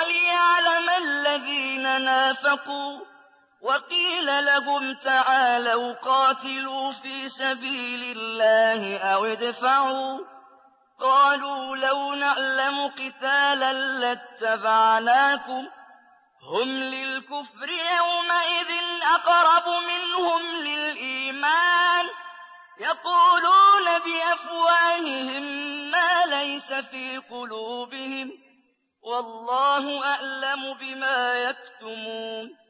وَلِيَعْلَمَ الَّذِينَ نَافَقُوا وَقِيلَ لَهُمْ تَعَالَوْا قَاتِلُوا فِي سَبِيلِ اللَّهِ أَوِ ادْفَعُوا ۖ قَالُوا لَوْ نَعْلَمُ قِتَالًا لَّاتَّبَعْنَاكُمْ ۗ هُمْ لِلْكُفْرِ يَوْمَئِذٍ أَقْرَبُ مِنْهُمْ لِلْإِيمَانِ يَقُولُونَ بِأَفْوَاهِهِم مَّا لَيْسَ فِي قُلُوبِهِمْ ۗ وَاللَّهُ أَعْلَمُ بِمَا يَكْتُمُونَ